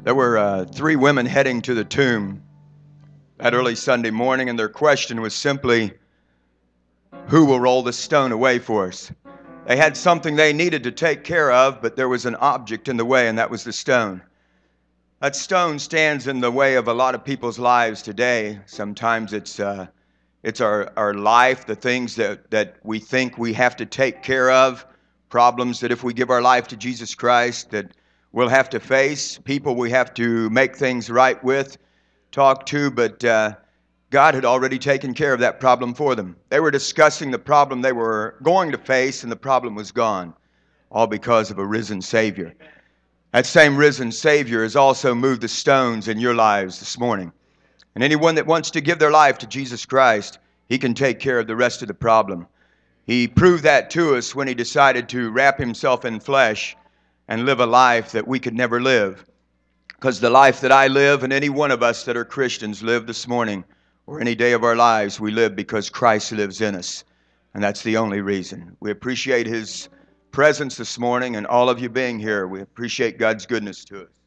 There were three women heading to the tomb that early Sunday morning, and their question was simply, who will roll the stone away for us? They had something they needed to take care of, but there was an object in the way, and that was the stone. That stone stands in the way of a lot of people's lives today. Sometimes it's our life, the things that we think we have to take care of, problems that if we give our life to Jesus Christ that we'll have to face, people we have to make things right with, talk to, but God had already taken care of that problem for them. They were discussing the problem they were going to face, and the problem was gone, all because of a risen Savior. That same risen Savior has also moved the stones in your lives this morning. And anyone that wants to give their life to Jesus Christ, He can take care of the rest of the problem. He proved that to us when He decided to wrap Himself in flesh and live a life that we could never live. Because the life that I live, and any one of us that are Christians live this morning, or any day of our lives, we live because Christ lives in us. And that's the only reason. We appreciate His presence this morning and all of you being here. We appreciate God's goodness to us.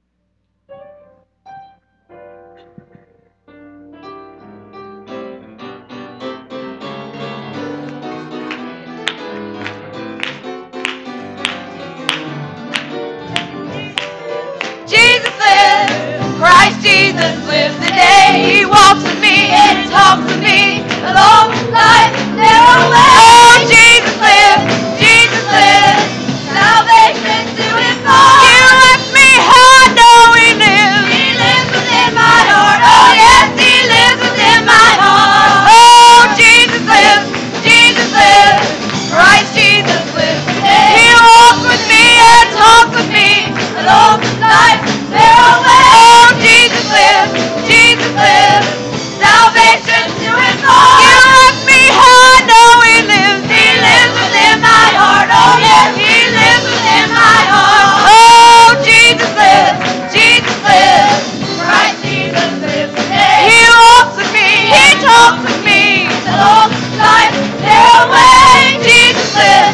Christ Jesus lives today. He walks with me and He talks with me along the life narrow way. Oh, Jesus lives, Jesus lives. Salvation to His heart. You ask me how I know He lives. He lives within my heart. Oh yes, He lives within my heart. Oh, Jesus lives, Jesus lives. Christ Jesus lives today. He walks with me and talks with me along the life narrow way. Jesus lives, Jesus lives, salvation to His heart. You ask me how I know He lives. He lives within my heart. Oh yes, He lives within my heart. Oh, Jesus lives, Jesus lives, Christ Jesus lives today. He walks with me, He talks with me, along life's narrow way. Jesus lives,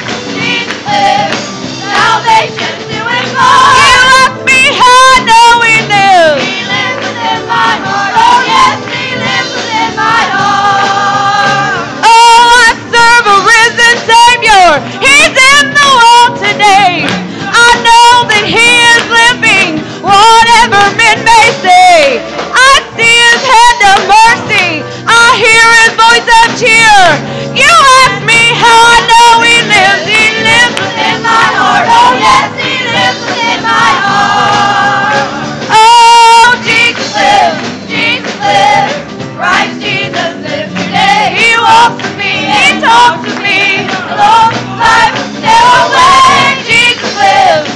salvation to His heart. You ask me how I know He lives. My heart. Oh yes, He lives within my heart. Oh, I serve a risen Savior. He's in the world today. I know that He is living, whatever men may say. I see His hand of mercy. I hear His voice of cheer. You ask me how I know He lives. He lives within my heart. Oh yes, He lives within my heart. Jesus lives, Christ Jesus lives today. He walks with me, He talks with me, along life's narrow way. Jesus lives,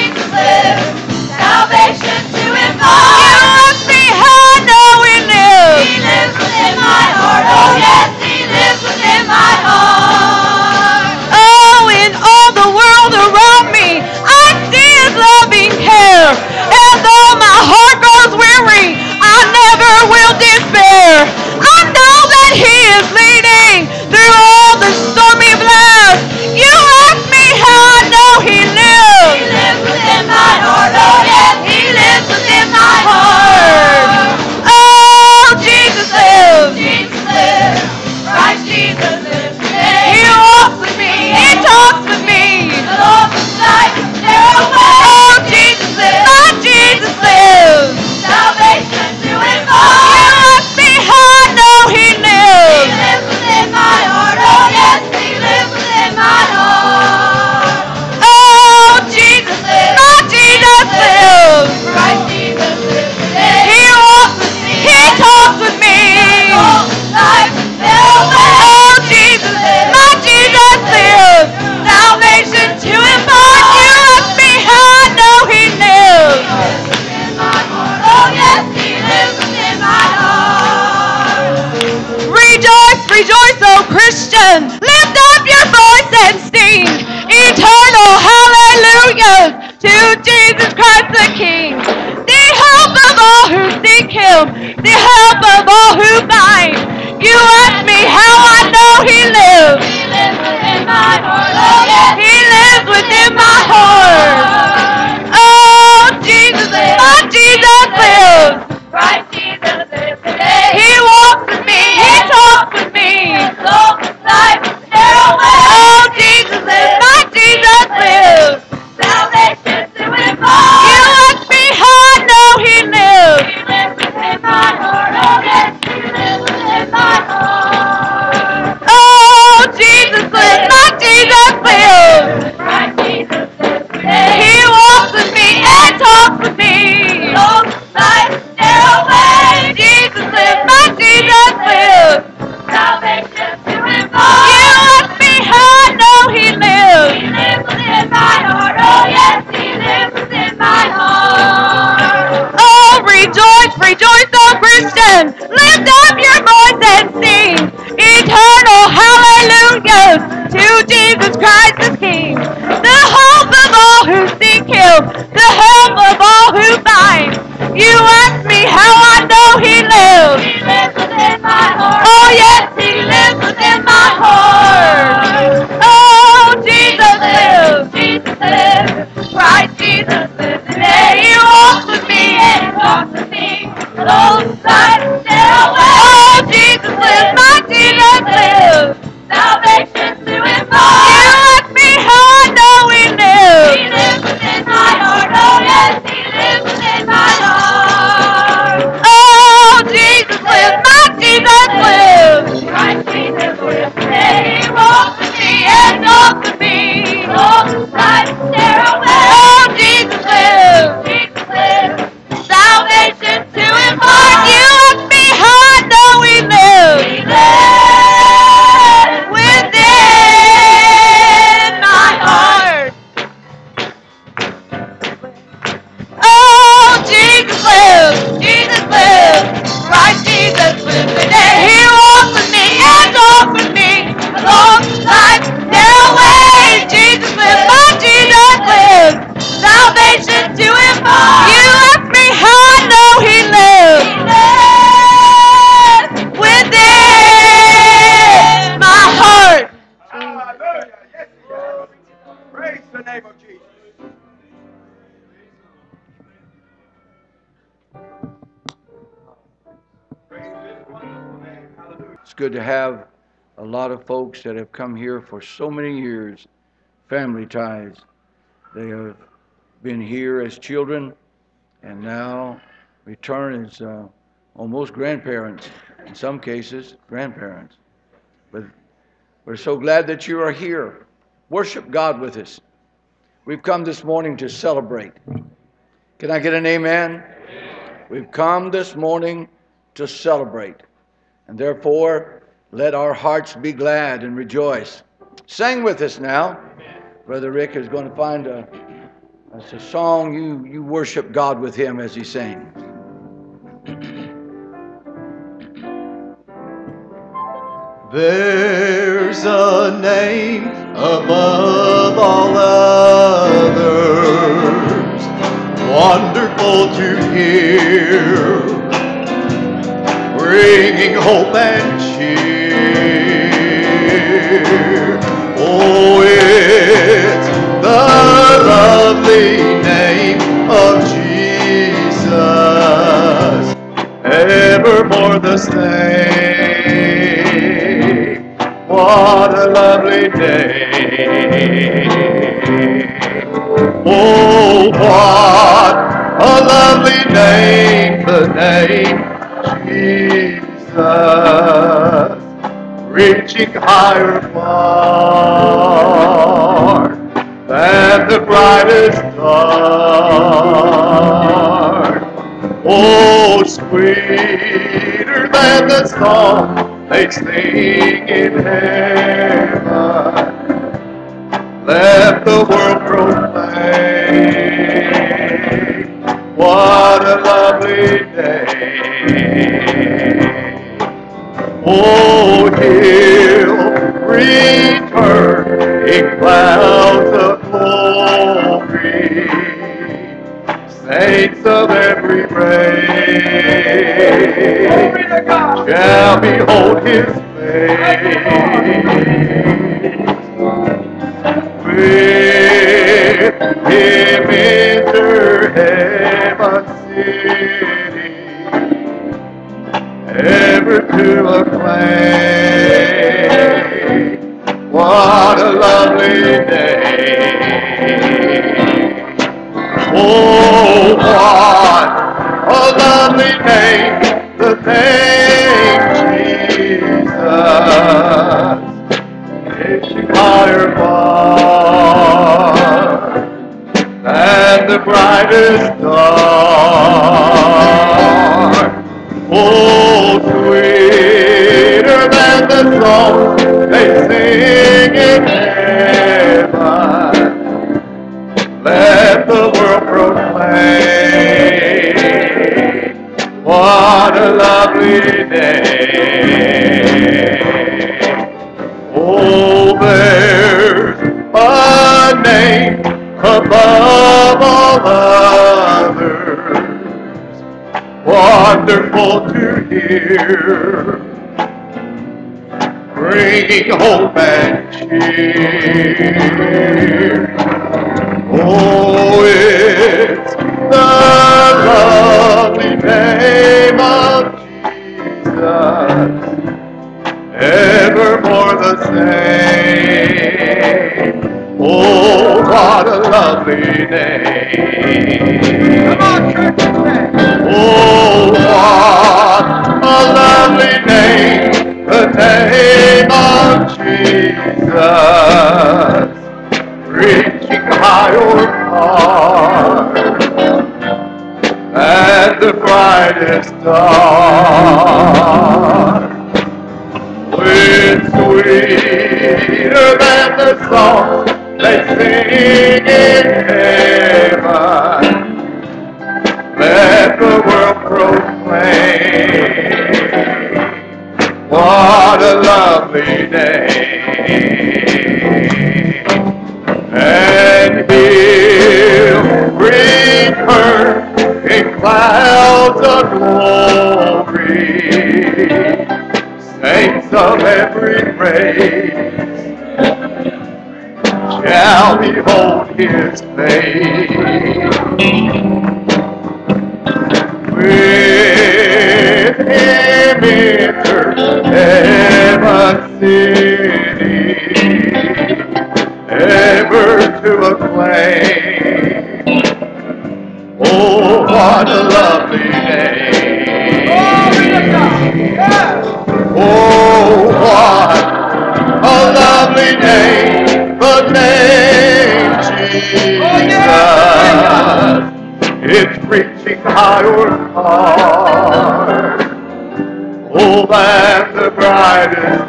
salvation to His heart. You ask me how I know He lives. He lives within my heart. Oh yes, He lives within my heart. Oh, in all the world around me, I see His loving care. And though my heart grows weary, I never will despair. I know that He is leading through all the stormy blasts. You ask me how I know He lives. He lives within my heart. Oh yes, He lives within my heart. Oh, Jesus lives. Jesus lives. Christ Jesus lives today. He walks with me. He talks with me. Along the life narrow way. Oh, Jesus lives. My Jesus lives. Salvation to His heart. You ask me how I know He lives. He lives within my heart. Oh yes, He lives within my heart. Oh, Jesus lives. My Jesus lives. Christ Jesus lives today. He walks with me. He talks with me. All life narrow way. Oh, Jesus lives. My Jesus lives. Salvation to His heart. You ask me how I know He lives. He lives within my heart. Oh yes, He lives within my heart. Rejoice, rejoice, O Christian. Lift up your voice and sing eternal hallelujahs to Jesus Christ the King. The help of all who seek Him, the help of all who find. You ask me how I know He lives. He lives within my heart. Oh yes, He lives within my heart. Oh, Jesus lives. Oh, Jesus Oh, Jesus lives, my Jesus lives. Salvation to impart. You ask me how I know He lives. He lives within my heart. Oh, yes, He lives within my heart. Oh, Jesus lives, my Jesus lives. Right, Jesus lives within. He walks with me and talks with me. Long night, narrow way. Jesus lives, my Jesus lives. Salvation to impart. You ask me how I know He lives. He lives within my heart. Oh, yes, He lives within my heart. Oh, rejoice, rejoice, oh Christian. Lift up your voice and sing eternal hallelujahs to Jesus Christ the King. The hope of all who seek Him, the help of all who find. You ask me how I know He lives. He lives within my heart. Oh, yes, He lives within my heart. Oh, Jesus lives. Jesus lives. Christ Jesus lives today. He walks with me and talks with me. Alongside narrow way. Oh, Jesus lives. My Jesus lives. Salvation to impart. You ask me how I know He lives. He lives within my heart. Oh, yes, He lives within my heart. Oh, Jesus lives. My Jesus lives. Christ Jesus lives today. He walks with me and talks with me. Alongside narrow way. Oh, Jesus lives. Jesus lives. Salvation to impart. You ask me how I know He lives. He lives within my heart. Oh, Jesus lives. Jesus lives. Christ Jesus lives today. He walks with me and talks with me. Alongside narrow way. Jesus lives. My Jesus lives. Salvation to impart. You ask me how I know He lives. He lives within my heart. Hallelujah. Yes, He does. Praise the name of Jesus. It's good to have a lot of folks that have come here for so many years, family ties. They have been here as children and now return as almost grandparents, in some cases, grandparents. But we're so glad that you are here. Worship God with us. We've come this morning to celebrate. Can I get an amen? We've come this morning to celebrate. And therefore, let our hearts be glad and rejoice. Sing with us now. Brother Rick is going to find a song. You worship God with him as he sings. There's a name above all others, wonderful to hear, bringing hope and cheer. Oh, it's the lovely name of Jesus, evermore the same. What a lovely name. Oh, what a lovely name, the name Jesus, reaching higher far than the brightest star. Oh, sweeter than the song they sing in heaven. Let the world proclaim, what a lovely day. Oh, he'll return in clouds of glory, saints of every race shall behold his face. With him enter heaven's city, ever to acclaim. What the brightest star. Oh, sweeter than the song they sing in heaven. Let the world proclaim what a lovely day. Oh, there's a name above all others, wonderful to hear, bringing hope and cheer. Oh, it's the lovely name of Jesus, evermore the same. Oh, what a lovely name. Come on, church, oh, what a lovely name, the name of Jesus, reaching high or far, and the brightest star. It's sweeter than the song they sing in heaven. Let the world proclaim what a lovely day. And he'll return in clouds of glory, saints of every race shall behold his face. With him enter heaven's city, ever to acclaim. Oh, what a lovely name. Oh, what a lovely name, the name Jesus. It's reaching high or far, oh, than the brightest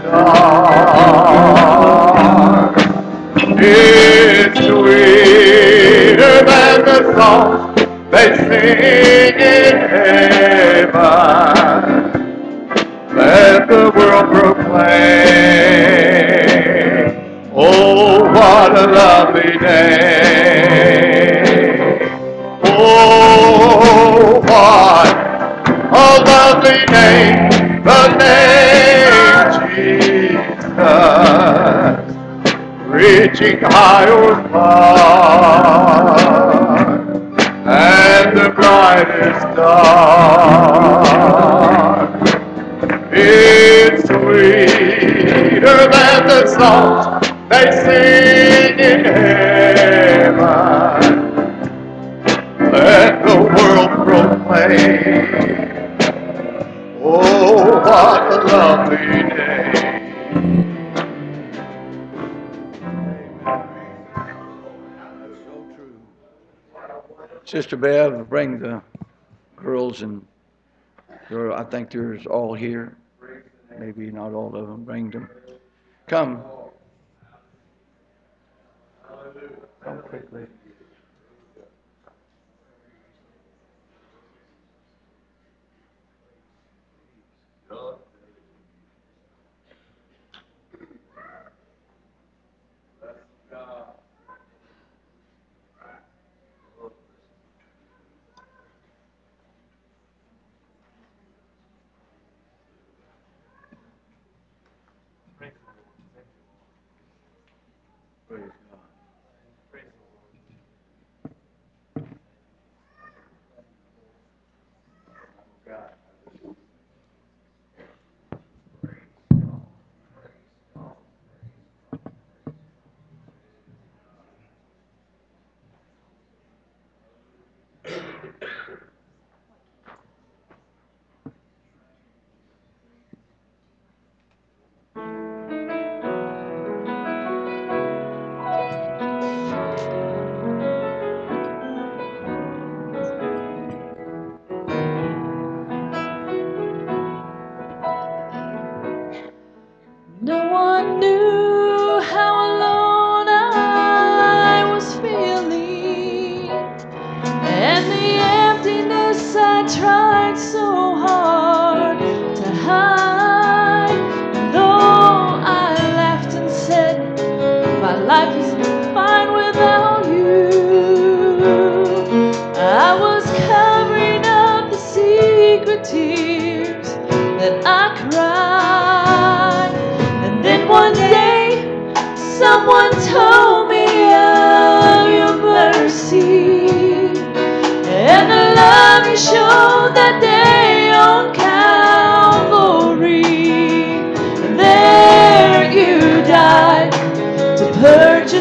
star. It's sweeter than the song they sing in heaven. Let the world proclaim, oh, what a lovely day. Oh, what a lovely name, the name Jesus, reaching high or far, and the brightest star. It's sweeter than the songs they sing in heaven. Let the world proclaim, oh, what a lovely day. Sister Bev, bring the girls and I think there's all here. Maybe not all of them. Bring them. Come. Come quickly. Praise God.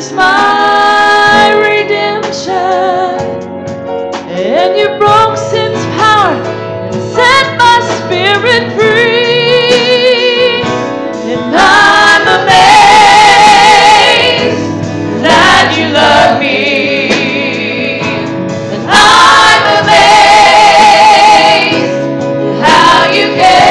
is my redemption, and you broke sin's power and set my spirit free. And I'm amazed that you love me. And I'm amazed how you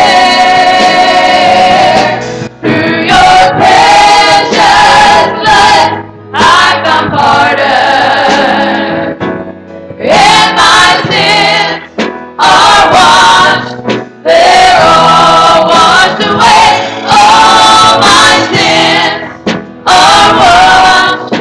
care. Through your precious blood, I found pardon. And my sins are washed, they're all washed away. All my sins are washed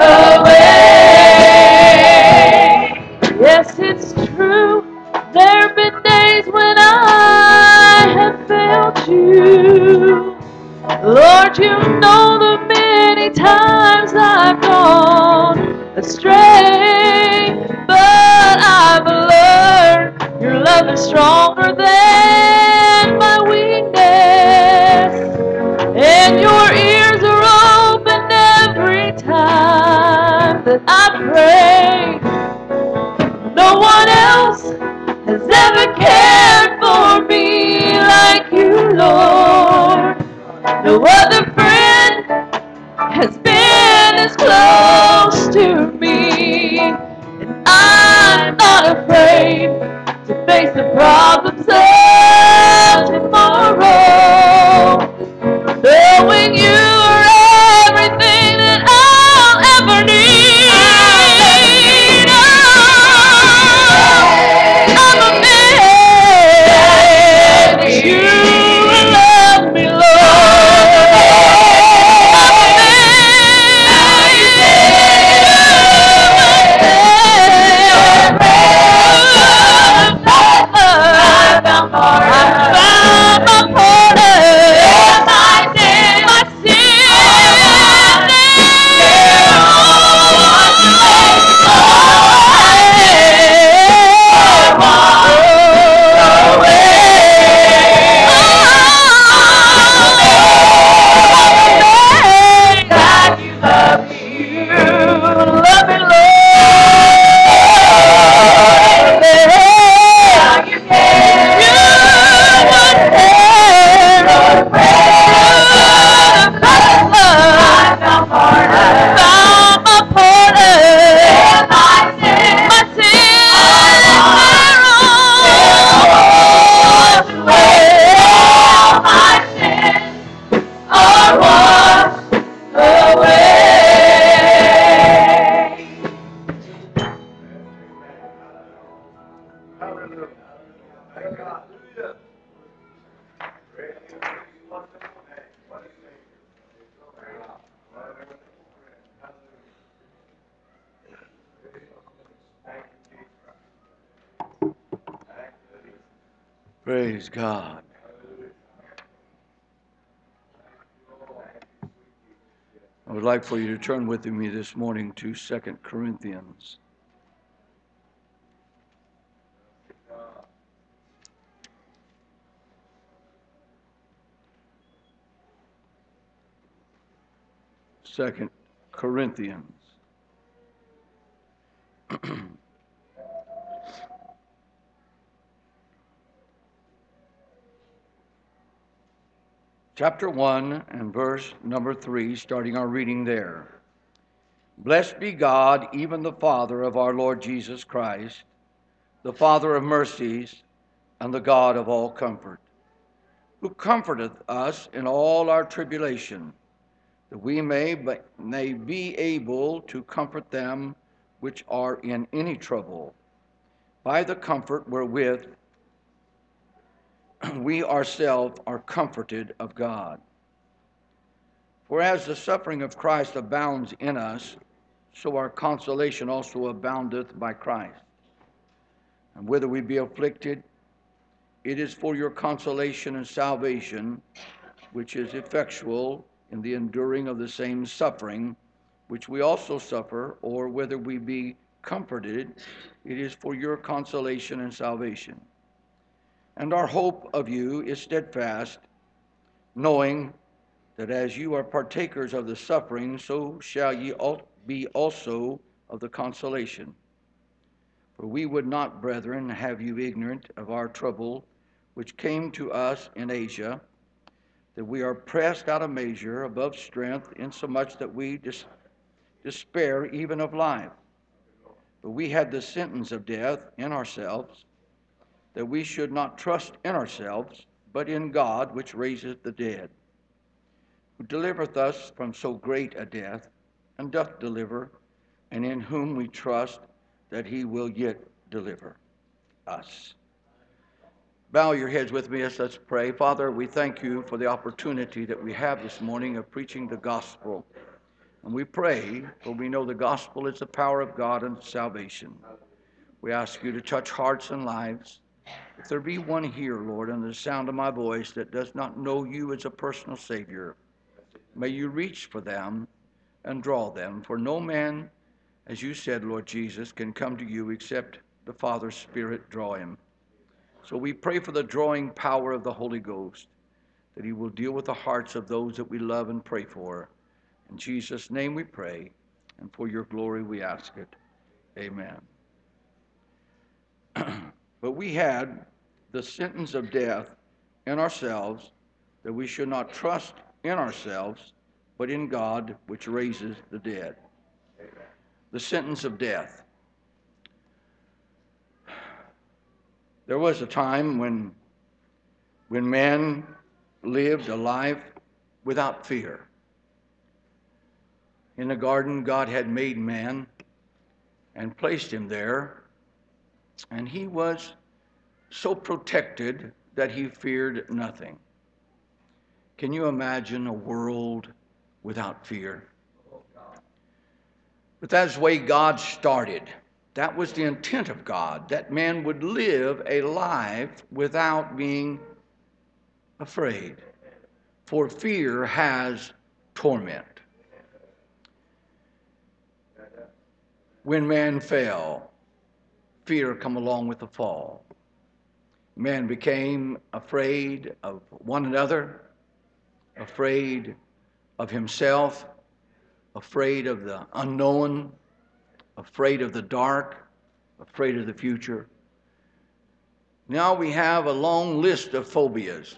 away. Yes, it's true, there have been days when I have failed you. Lord, you know the many times I've gone astray, but I've learned your love is stronger than my weakness, and your ears are open every time that I pray. No one else has ever cared for me like you, Lord. No other friend has been as close to me, and I'm not afraid to face the problems of tomorrow, knowing you are everything that I'll ever need. I'm amazed that you love me, Praise God. I would like for you to turn with me this morning to 2 Corinthians. Second Corinthians. Chapter 1 and verse number 3, starting our reading there. Blessed be God, even the Father of our Lord Jesus Christ, the Father of mercies and the God of all comfort, who comforteth us in all our tribulation, that we may be able to comfort them which are in any trouble, by the comfort wherewith we ourselves are comforted of God. For as the suffering of Christ abounds in us, so our consolation also aboundeth by Christ. And whether we be afflicted, it is for your consolation and salvation, which is effectual in the enduring of the same suffering, which we also suffer, or whether we be comforted, it is for your consolation and salvation. And our hope of you is steadfast, knowing that as you are partakers of the suffering, so shall ye be also of the consolation. For we would not, brethren, have you ignorant of our trouble, which came to us in Asia, that we are pressed out of measure, above strength, insomuch that we despair even of life. But we had the sentence of death in ourselves, that we should not trust in ourselves, but in God, which raiseth the dead, who delivereth us from so great a death, and doth deliver, and in whom we trust that he will yet deliver us. Bow your heads with me as let's pray. Father, we thank you for the opportunity that we have this morning of preaching the gospel. And we pray, for we know the gospel is the power of God unto salvation. We ask you to touch hearts and lives. If there be one here, Lord, under the sound of my voice that does not know you as a personal Savior, may you reach for them and draw them. For no man, as you said, Lord Jesus, can come to you except the Father's Spirit draw him. So we pray for the drawing power of the Holy Ghost, that he will deal with the hearts of those that we love and pray for. In Jesus' name we pray, and for your glory we ask it. Amen. But we had the sentence of death in ourselves, that we should not trust in ourselves, but in God, which raises the dead. The sentence of death. There was a time when man lived a life without fear. In the garden, God had made man and placed him there, and he was so protected that he feared nothing. Can you imagine a world without fear? But that's the way God started. That was the intent of God, that man would live a life without being afraid. For fear has torment. When man fell, fear come along with the fall. Man became afraid of one another, afraid of himself, afraid of the unknown, afraid of the dark, afraid of the future. Now we have a long list of phobias.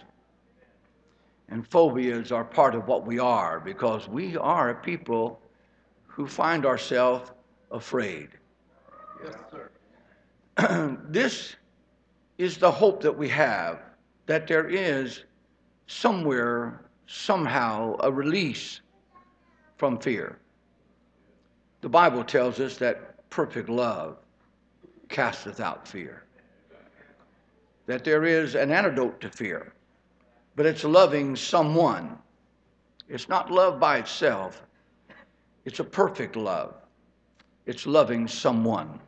And phobias are part of what we are, because we are a people who find ourselves afraid. Yes, sir. This is the hope that we have, that there is somewhere, somehow, a release from fear. The Bible tells us that perfect love casteth out fear. That there is an antidote to fear, but it's loving someone. It's not love by itself. It's a perfect love. It's loving someone.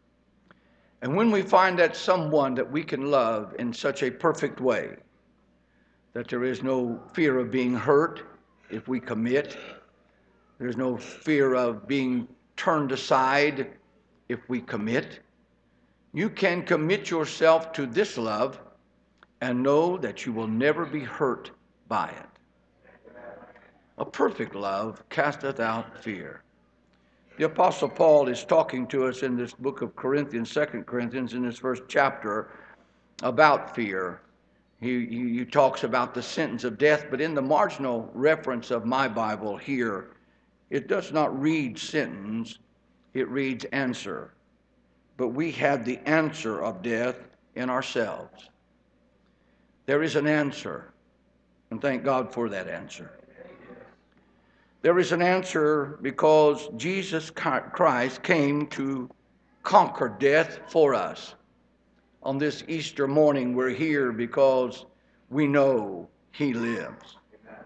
And when we find that someone that we can love in such a perfect way, that there is no fear of being hurt if we commit, there's no fear of being turned aside if we commit, you can commit yourself to this love and know that you will never be hurt by it. A perfect love casteth out fear. The Apostle Paul is talking to us in this book of Corinthians, 2 Corinthians, in this first chapter, about fear. He talks about the sentence of death, but in the marginal reference of my Bible here, it does not read sentence, it reads answer. But we have the answer of death in ourselves. There is an answer, and thank God for that answer. There is an answer because Jesus Christ came to conquer death for us. On this Easter morning, we're here because we know he lives.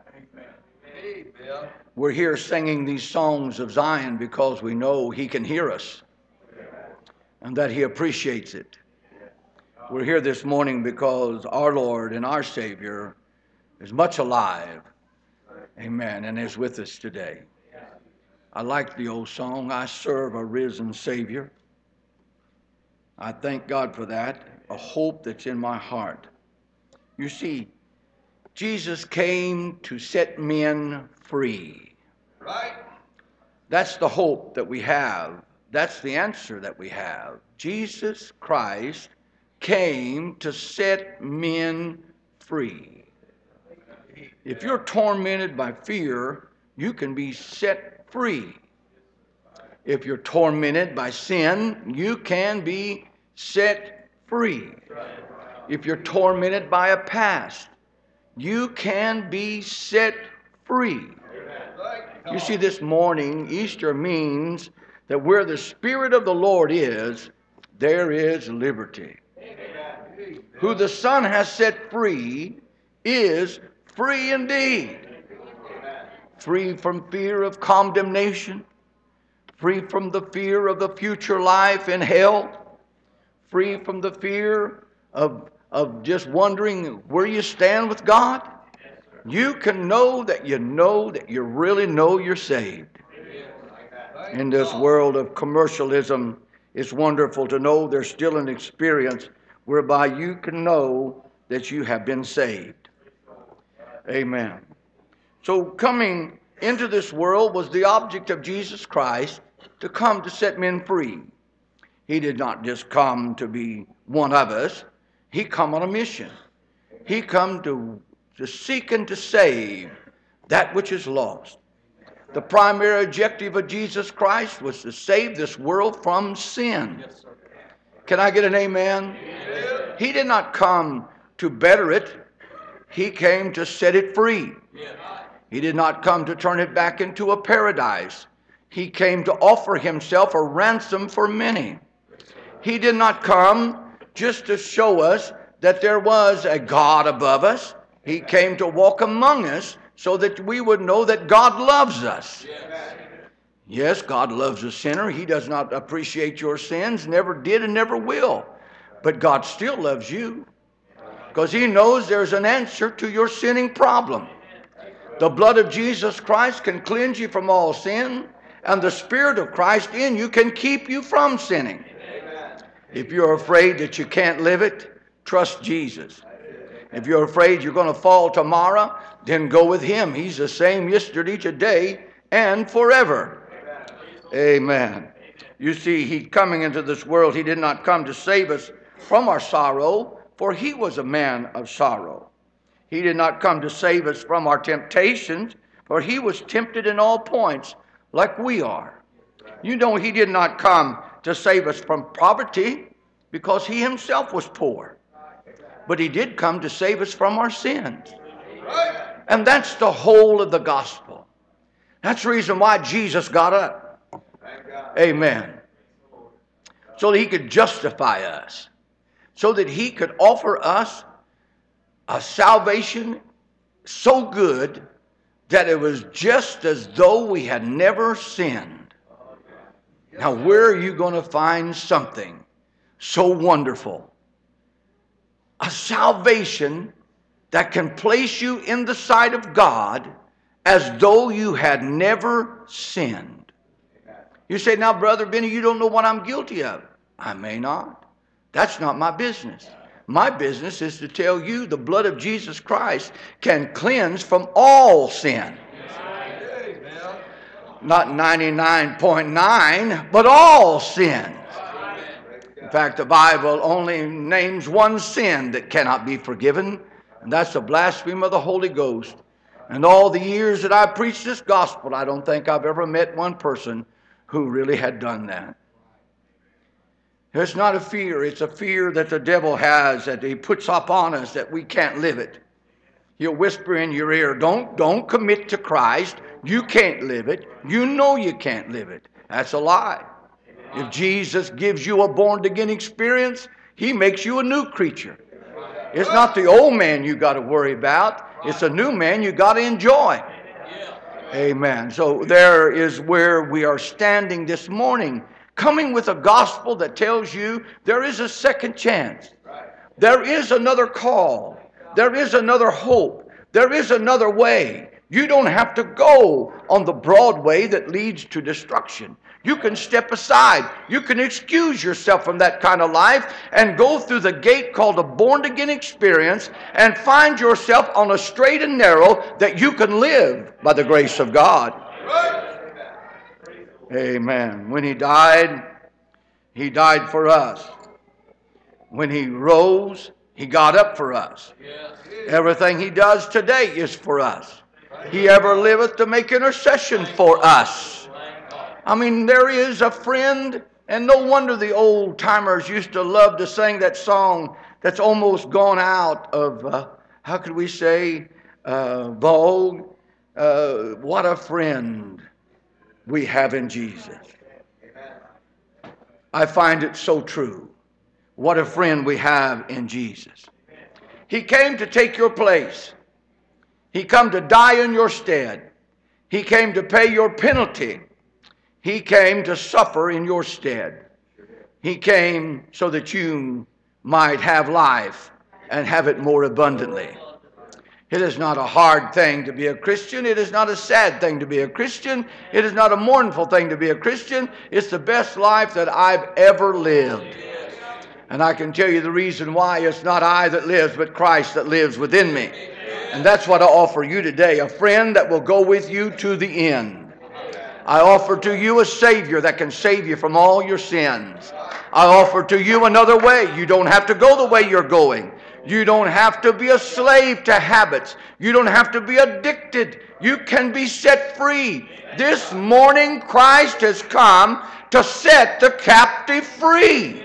Amen. We're here singing these songs of Zion because we know he can hear us and that he appreciates it. We're here this morning because our Lord and our Savior is much alive, amen, and is with us today. I like the old song, I serve a risen Savior. I thank God for that, a hope that's in my heart. You see, Jesus came to set men free. Right. That's the hope that we have. That's the answer that we have. Jesus Christ came to set men free. If you're tormented by fear, you can be set free. If you're tormented by sin, you can be set free. If you're tormented by a past, you can be set free. You see, this morning, Easter means that where the Spirit of the Lord is, there is liberty. Who the Son has set free is free indeed. Free from fear of condemnation, free from the fear of the future life in hell, free from the fear of just wondering where you stand with God. You can know that you really know you're saved. In this world of commercialism, it's wonderful to know there's still an experience whereby you can know that you have been saved. Amen. So coming into this world was the object of Jesus Christ, to come to set men free. He did not just come to be one of us. He come on a mission. He come to seek and to save that which is lost. The primary objective of Jesus Christ was to save this world from sin. Can I get an amen? He did not come to better it. He came to set it free. He did not come to turn it back into a paradise. He came to offer himself a ransom for many. He did not come just to show us that there was a God above us. He came to walk among us so that we would know that God loves us. Yes, God loves a sinner. He does not appreciate your sins, never did and never will. But God still loves you because He knows there's an answer to your sinning problem. The blood of Jesus Christ can cleanse you from all sin, and the Spirit of Christ in you can keep you from sinning. If you're afraid that you can't live it, trust Jesus. If you're afraid you're going to fall tomorrow, then go with Him. He's the same yesterday, today, and forever. Amen. You see, He coming into this world, He did not come to save us from our sorrow, for He was a man of sorrow. He did not come to save us from our temptations, for He was tempted in all points like we are. You know, He did not come to save us from poverty because He Himself was poor. But He did come to save us from our sins. And that's the whole of the gospel. That's the reason why Jesus got up. Amen. So that He could justify us. So that He could offer us a salvation so good that it was just as though we had never sinned. Now, where are you going to find something so wonderful? A salvation that can place you in the sight of God as though you had never sinned. You say, now, Brother Benny, you don't know what I'm guilty of. I may not. That's not my business. My business is to tell you the blood of Jesus Christ can cleanse from all sin. Not 99.9, but all sins. In fact, the Bible only names one sin that cannot be forgiven, and that's the blasphemy of the Holy Ghost. And all the years that I've preached this gospel, I don't think I've ever met one person who really had done that. It's not a fear. It's a fear that the devil has, that he puts up on us, that we can't live it. He'll whisper in your ear, don't commit to Christ. You can't live it. You know you can't live it. That's a lie. If Jesus gives you a born-again experience, He makes you a new creature. It's not the old man you got to worry about. It's a new man you got to enjoy. Amen. So there is where we are standing this morning, coming with a gospel that tells you there is a second chance. There is another call. There is another hope. There is another way. You don't have to go on the broad way that leads to destruction. You can step aside. You can excuse yourself from that kind of life and go through the gate called a born-again experience and find yourself on a straight and narrow that you can live by the grace of God. Amen. When He died for us. When He rose, He got up for us. Everything He does today is for us. He ever liveth to make intercession for us. I mean, there is a friend, and no wonder the old timers used to love to sing that song that's almost gone out of, how could we say, vogue. What a friend we have in Jesus. I find it so true. What a friend we have in Jesus. He came to take your place. He came to die in your stead. He came to pay your penalty. He came to suffer in your stead. He came so that you might have life and have it more abundantly. It is not a hard thing to be a Christian. It is not a sad thing to be a Christian. It is not a mournful thing to be a Christian. It's the best life that I've ever lived. And I can tell you the reason why. It's not I that lives, but Christ that lives within me. And that's what I offer you today, a friend that will go with you to the end. I offer to you a Savior that can save you from all your sins. I offer to you another way. You don't have to go the way you're going. You don't have to be a slave to habits. You don't have to be addicted. You can be set free. This morning, Christ has come to set the captive free.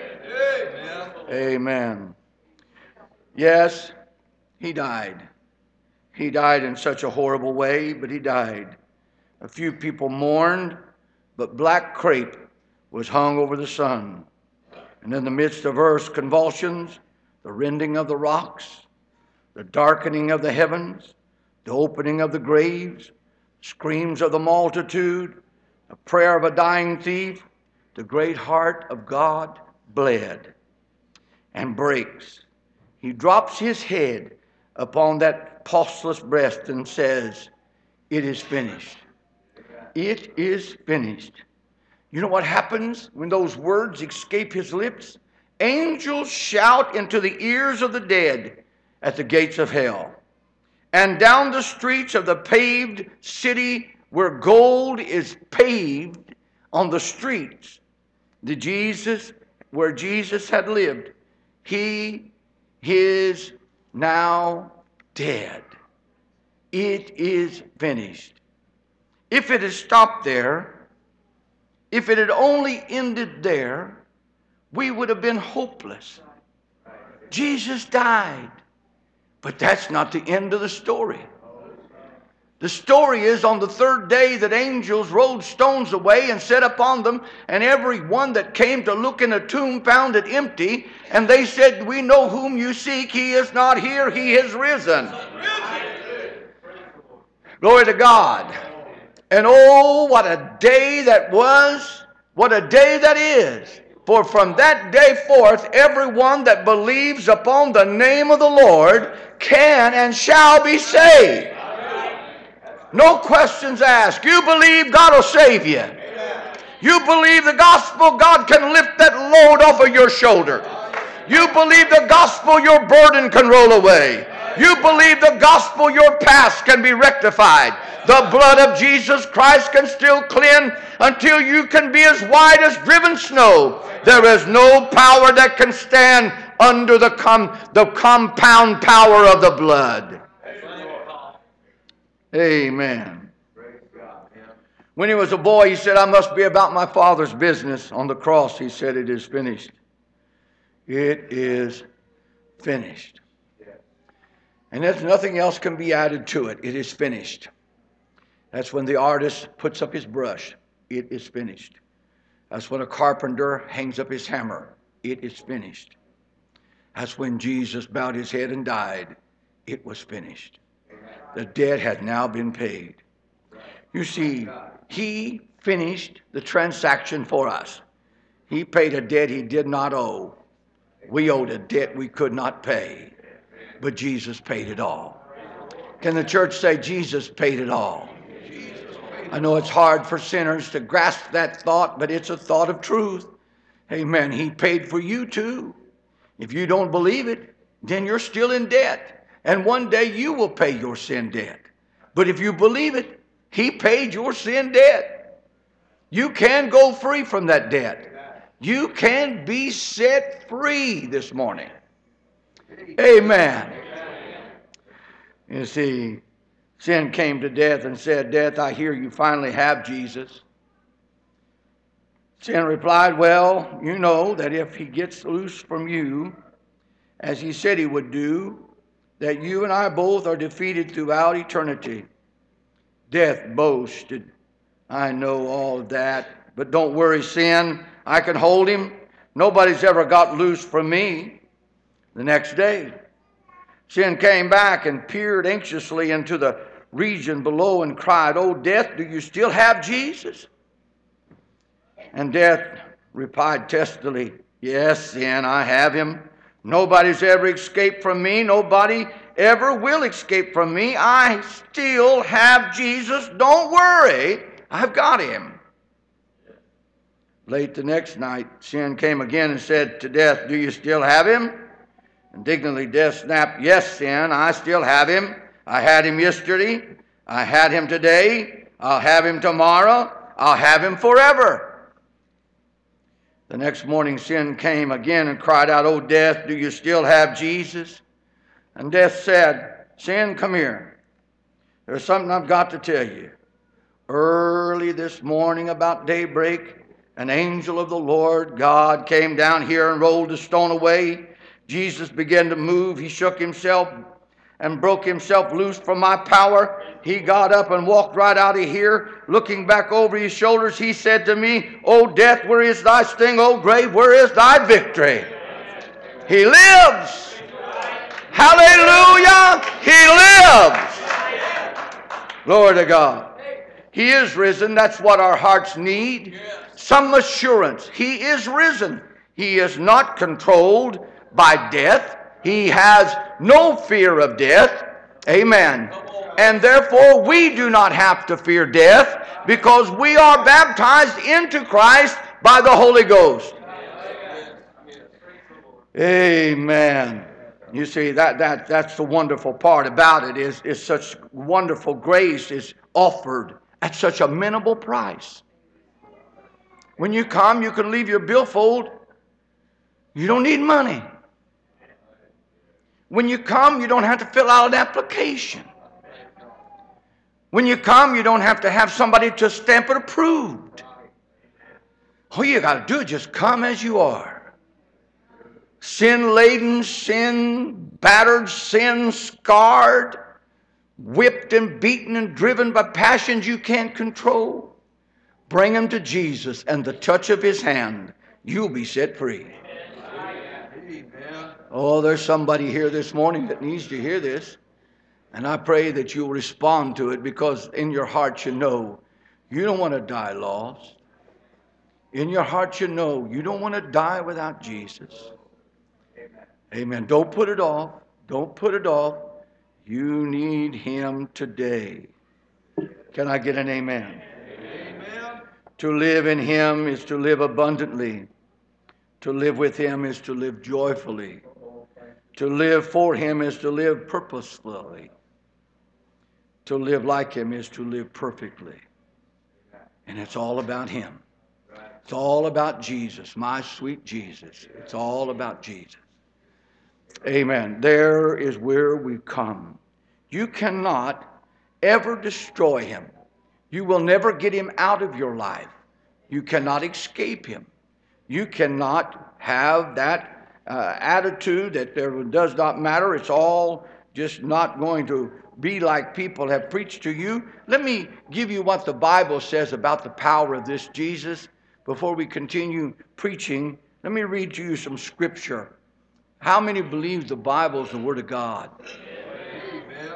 Amen. Yes, He died. He died in such a horrible way, but He died. A few people mourned, but black crape was hung over the sun. And in the midst of earth's convulsions, the rending of the rocks, the darkening of the heavens, the opening of the graves, screams of the multitude, the prayer of a dying thief, the great heart of God bled and breaks. He drops His head upon that pulseless breast and says, "It is finished." It is finished. You know what happens when those words escape His lips? Angels shout into the ears of the dead at the gates of hell. And down the streets of the paved city where gold is paved on the streets, where Jesus had lived, He is now dead. It is finished. If it had stopped there, if it had only ended there, we would have been hopeless. Jesus died. But that's not the end of the story. The story is on the third day that angels rolled stones away and set upon them, and every one that came to look in a tomb found it empty, and they said, "We know whom you seek. He is not here. He is risen." Glory to God. And oh, what a day that was. What a day that is. For from that day forth, everyone that believes upon the name of the Lord can and shall be saved. No questions asked. You believe, God will save you. You believe the gospel, God can lift that load off of your shoulder. You believe the gospel, your burden can roll away. You believe the gospel, your past can be rectified. The blood of Jesus Christ can still cleanse until you can be as white as driven snow. There is no power that can stand under the compound power of the blood. Amen. When he was a boy, he said, "I must be about my Father's business." On the cross, he said, "It is finished." It is finished. And there's nothing else can be added to it. It is finished. That's when the artist puts up his brush. It is finished. That's when a carpenter hangs up his hammer. It is finished. That's when Jesus bowed his head and died. It was finished. The debt had now been paid. You see, he finished the transaction for us. He paid a debt he did not owe. We owed a debt we could not pay. But Jesus paid it all. Can the church say Jesus paid it all? I know it's hard for sinners to grasp that thought, but it's a thought of truth. Amen. He paid for you too. If you don't believe it, then you're still in debt. And one day you will pay your sin debt. But if you believe it, He paid your sin debt. You can go free from that debt. You can be set free this morning. Amen. You see, sin came to death and said, "Death, I hear you finally have Jesus." Sin replied, "Well, you know that if he gets loose from you, as he said he would do, that you and I both are defeated throughout eternity." Death boasted, "I know all of that, but don't worry, sin. I can hold him. Nobody's ever got loose from me." The next day, sin came back and peered anxiously into the region below and cried, "Oh, death, do you still have Jesus?" And death replied testily, "Yes, sin, I have him. Nobody's ever escaped from me. Nobody ever will escape from me. I still have Jesus. Don't worry, I've got him." Late the next night, sin came again and said to death, "Do you still have him?" Indignantly, death snapped, "Yes, sin, I still have him. I had him yesterday. I had him today. I'll have him tomorrow. I'll have him forever." The next morning, sin came again and cried out, "Oh, death, do you still have Jesus?" And death said, "Sin, come here. There's something I've got to tell you. Early this morning about daybreak, an angel of the Lord God came down here and rolled the stone away. Jesus began to move. He shook himself and broke himself loose from my power. He got up and walked right out of here. Looking back over his shoulders, he said to me, 'O death, where is thy sting? O grave, where is thy victory?' He lives. Hallelujah. He lives. Glory to God. He is risen. That's what our hearts need. Some assurance. He is risen. He is not controlled by death. He has no fear of death. Amen. And therefore we do not have to fear death because we are baptized into Christ by the Holy Ghost. Amen. You see, that's the wonderful part about it is such wonderful grace is offered at such a minimal price. When you come, you can leave your billfold. You don't need money. When you come, you don't have to fill out an application. When you come, you don't have to have somebody to stamp it approved. All you got to do is just come as you are. Sin-laden, sin-battered, sin-scarred, whipped and beaten and driven by passions you can't control. Bring them to Jesus, and the touch of his hand, you'll be set free. Oh, there's somebody here this morning that needs to hear this. And I pray that you'll respond to it because in your heart you know you don't want to die lost. In your heart you know you don't want to die without Jesus. Amen. Don't put it off. Don't put it off. You need him today. Can I get an amen? Amen. To live in him is to live abundantly. To live with him is to live joyfully. To live for him is to live purposefully. To live like him is to live perfectly. And it's all about him. It's all about Jesus, my sweet Jesus. It's all about Jesus. Amen. There is where we come. You cannot ever destroy him. You will never get him out of your life. You cannot escape him. You cannot have that attitude that there does not matter. It's all just not going to be like people have preached to you. Let me give you what the Bible says about the power of this Jesus. Before we continue preaching, let me read to you some scripture. How many believe the Bible is the Word of God? Amen.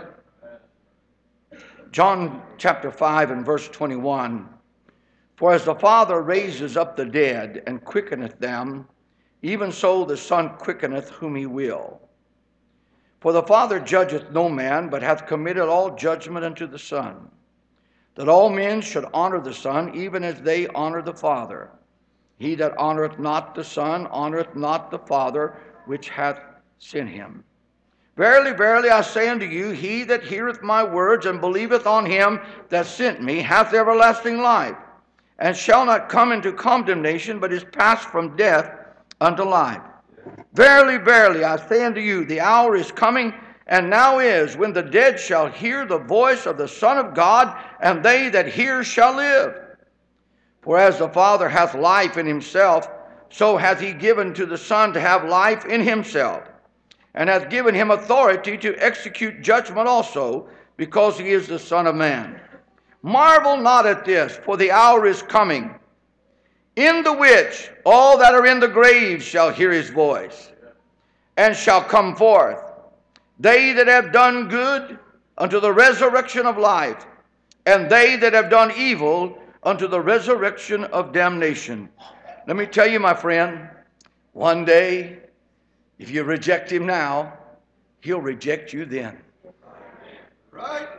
John chapter 5 and verse 21. For as the Father raises up the dead and quickeneth them, even so the Son quickeneth whom he will. For the Father judgeth no man, but hath committed all judgment unto the Son, that all men should honor the Son, even as they honor the Father. He that honoreth not the Son honoreth not the Father which hath sent him. Verily, verily, I say unto you, he that heareth my words and believeth on him that sent me hath everlasting life, and shall not come into condemnation, but is passed from death unto life. Verily, verily, I say unto you, the hour is coming, and now is, when the dead shall hear the voice of the Son of God, and they that hear shall live. For as the Father hath life in himself, so hath he given to the Son to have life in himself, and hath given him authority to execute judgment also, because he is the Son of Man. Marvel not at this, for the hour is coming, in the which all that are in the graves shall hear his voice, and shall come forth, they that have done good unto the resurrection of life, and they that have done evil unto the resurrection of damnation. Let me tell you, my friend, one day, if you reject him now, he'll reject you then. Right?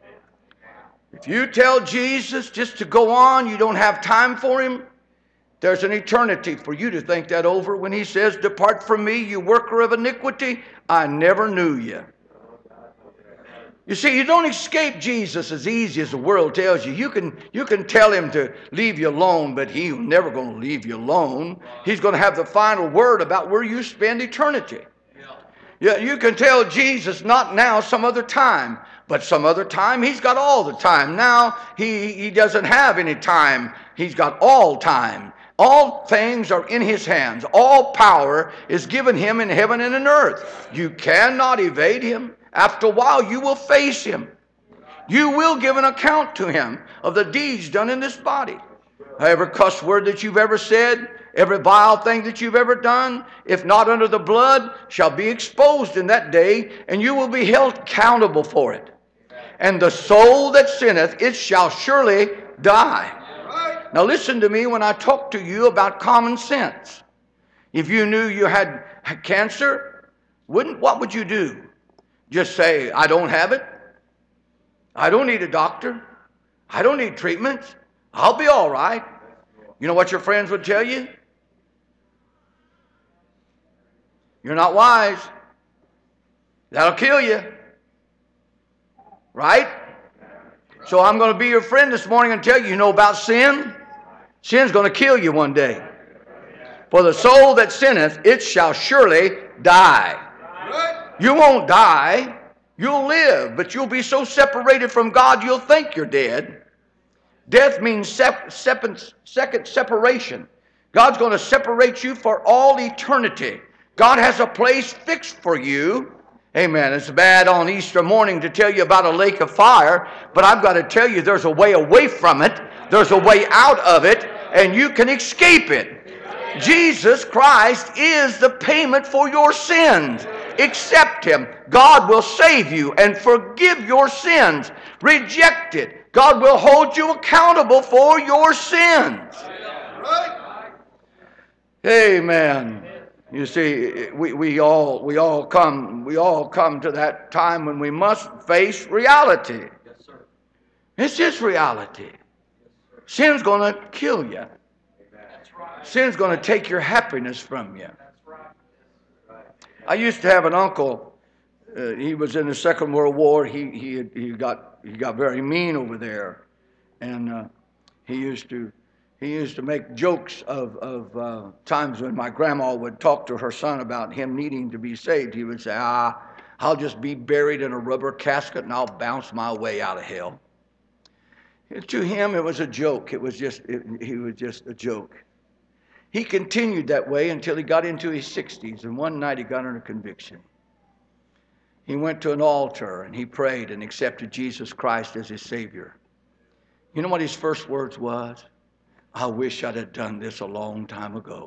If you tell Jesus just to go on, you don't have time for him, there's an eternity for you to think that over when he says, "Depart from me, you worker of iniquity, I never knew you." You see, you don't escape Jesus as easy as the world tells you. You can tell him to leave you alone, but he's never going to leave you alone. He's going to have the final word about where you spend eternity. Yeah, you can tell Jesus, not now, some other time. But some other time, he's got all the time. Now, he doesn't have any time. He's got all time. All things are in his hands. All power is given him in heaven and in earth. You cannot evade him. After a while, you will face him. You will give an account to him of the deeds done in this body. Every cuss word that you've ever said, every vile thing that you've ever done, if not under the blood, shall be exposed in that day, and you will be held accountable for it. And the soul that sinneth, it shall surely die. Now listen to me when I talk to you about common sense. If you knew you had cancer, what would you do? Just say, "I don't have it. I don't need a doctor. I don't need treatments. I'll be all right." You know what your friends would tell you? "You're not wise. That'll kill you." Right? So I'm going to be your friend this morning and tell you, you know about sin? Sin's going to kill you one day. For the soul that sinneth, it shall surely die. You won't die. You'll live, but you'll be so separated from God you'll think you're dead. Death means second separation. God's going to separate you for all eternity. God has a place fixed for you. Amen. It's bad on Easter morning to tell you about a lake of fire, but I've got to tell you there's a way away from it. There's a way out of it, and you can escape it. Jesus Christ is the payment for your sins. Accept him. God will save you and forgive your sins. Reject it. God will hold you accountable for your sins. Amen. You see, we all come to that time when we must face reality. Yes, sir. It's just reality. Sin's going to kill you. Sin's going to take your happiness from you. I used to have an uncle. He was in the Second World War. He got very mean over there, and he used to make jokes of times when my grandma would talk to her son about him needing to be saved. He would say, "I'll just be buried in a rubber casket and I'll bounce my way out of hell." To him, it was a joke. He was just a joke. He continued that way until he got into his 60s, and one night he got under conviction. He went to an altar and he prayed and accepted Jesus Christ as his Savior. You know what his first words was? "I wish I'd have done this a long time ago."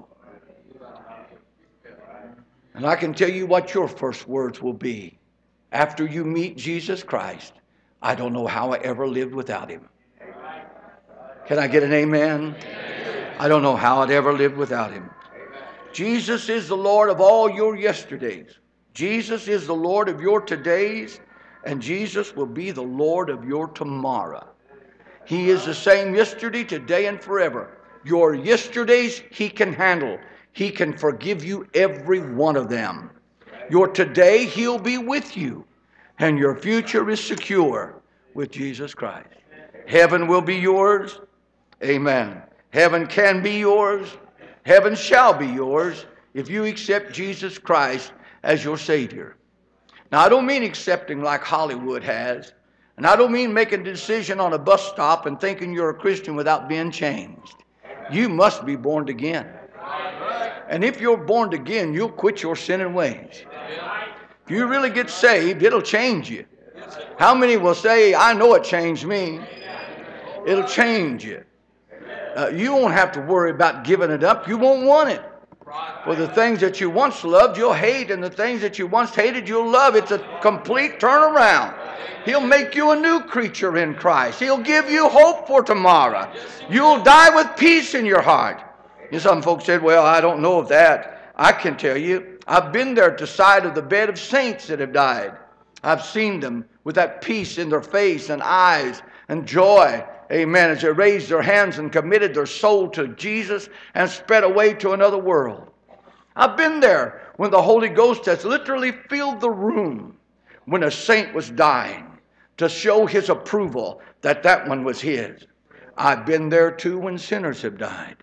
And I can tell you what your first words will be after you meet Jesus Christ. "I don't know how I ever lived without him." Can I get an amen? I don't know how I'd ever lived without him. Jesus is the Lord of all your yesterdays. Jesus is the Lord of your todays, and Jesus will be the Lord of your tomorrow. He is the same yesterday, today, and forever. Your yesterdays He can handle. He can forgive you every one of them. Your today, He'll be with you, and your future is secure with Jesus Christ. Heaven will be yours. Amen. Heaven can be yours. Heaven shall be yours if you accept Jesus Christ as your Savior. Now, I don't mean accepting like Hollywood has, and I don't mean making a decision on a bus stop and thinking you're a Christian without being changed. You must be born again. And if you're born again, you'll quit your sinning ways. If you really get saved, it'll change you. How many will say, I know it changed me? It'll change you. You won't have to worry about giving it up. You won't want it. For the things that you once loved, you'll hate, and the things that you once hated, you'll love. It's a complete turnaround. He'll make you a new creature in Christ. He'll give you hope for tomorrow. You'll die with peace in your heart. And some folks said, well, I don't know of that. I can tell you, I've been there at the side of the bed of saints that have died. I've seen them with that peace in their face and eyes and joy. Amen. As they raised their hands and committed their soul to Jesus and sped away to another world. I've been there when the Holy Ghost has literally filled the room when a saint was dying to show His approval that that one was His. I've been there too when sinners have died.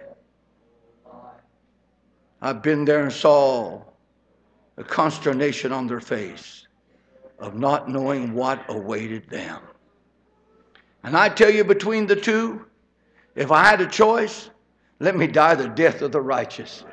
I've been there and saw the consternation on their face of not knowing what awaited them. And I tell you, between the two, if I had a choice, let me die the death of the righteous.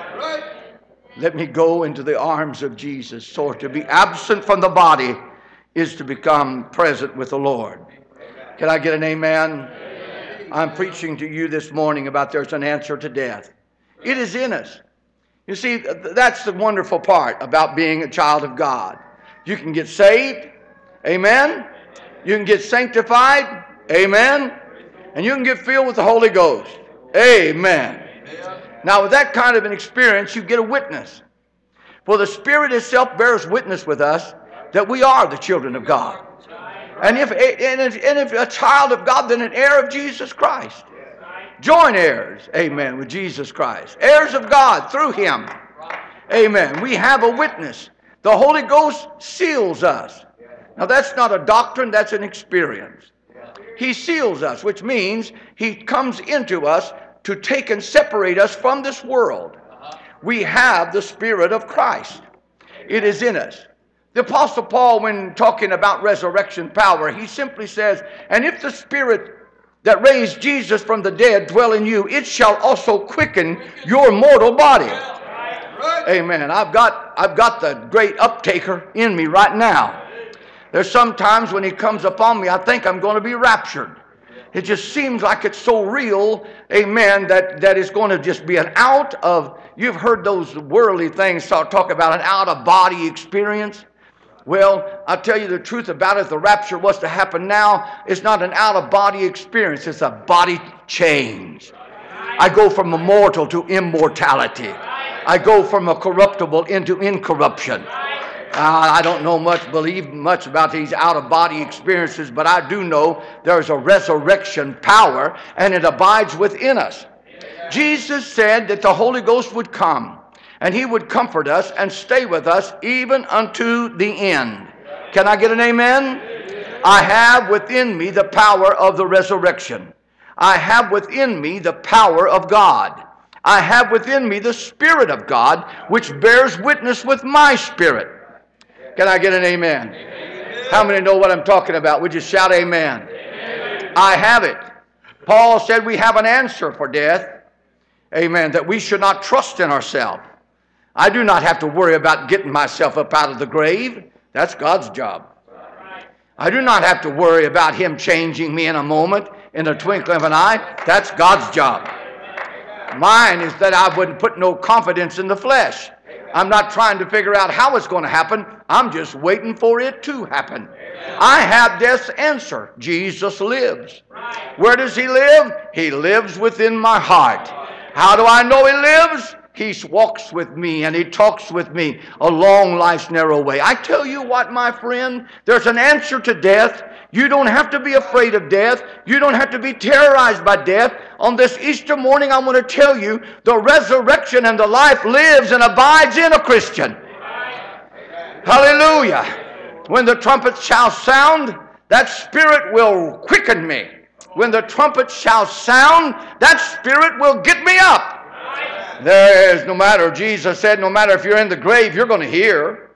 Let me go into the arms of Jesus. So to be absent from the body is to become present with the Lord. Can I get an amen? I'm preaching to you this morning about there's an answer to death. It is in us. You see, that's the wonderful part about being a child of God. You can get saved. Amen. You can get sanctified. Amen. And you can get filled with the Holy Ghost. Amen. Now, with that kind of an experience, you get a witness. For the Spirit itself bears witness with us that we are the children of God. And if a child of God, then an heir of Jesus Christ. Joint heirs, amen, with Jesus Christ. Heirs of God through Him. Amen. We have a witness. The Holy Ghost seals us. Now, that's not a doctrine, that's an experience. He seals us, which means He comes into us to take and separate us from this world. We have the Spirit of Christ. It is in us. The Apostle Paul, when talking about resurrection power, he simply says, and if the Spirit that raised Jesus from the dead dwell in you, it shall also quicken your mortal body. Amen. I've got the great uptaker in me right now. There's sometimes when He comes upon me, I think I'm going to be raptured. It just seems like it's so real, amen, that it's going to just be an out of, you've heard those worldly things talk about an out-of-body experience. Well, I'll tell you the truth about it. If the rapture was to happen now, it's not an out-of-body experience. It's a body change. I go from immortal to immortality. I go from a corruptible into incorruption. I don't believe much about these out-of-body experiences, but I do know there's a resurrection power, and it abides within us. Jesus said that the Holy Ghost would come, and He would comfort us and stay with us even unto the end. Can I get an amen? I have within me the power of the resurrection. I have within me the power of God. I have within me the Spirit of God, which bears witness with my spirit. Can I get an amen? Amen. How many know what I'm talking about? Would you shout amen? Amen? I have it. Paul said we have an answer for death. Amen. That we should not trust in ourselves. I do not have to worry about getting myself up out of the grave. That's God's job. I do not have to worry about Him changing me in a moment, in a twinkling of an eye. That's God's job. Mine is that I wouldn't put no confidence in the flesh. I'm not trying to figure out how it's going to happen. I'm just waiting for it to happen. I have death's answer. Jesus lives. Where does He live? He lives within my heart. How do I know He lives? He walks with me and He talks with me along life's narrow way. I tell you what, my friend, there's an answer to death. You don't have to be afraid of death. You don't have to be terrorized by death. On this Easter morning, I want to tell you, the resurrection and the life lives and abides in a Christian. Hallelujah. When the trumpet shall sound, that Spirit will quicken me. When the trumpet shall sound, that Spirit will get me up. There is, no matter, Jesus said, no matter if you're in the grave, you're going to hear.